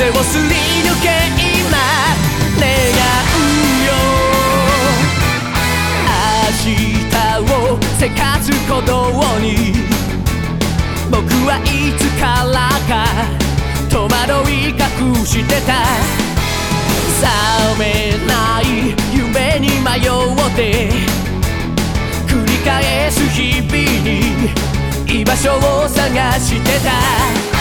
風をすり抜け今願うよ。明日をせかす鼓動に僕はいつからか戸惑い隠してた。覚めない夢に迷って繰り返す日々に居場所を探してた。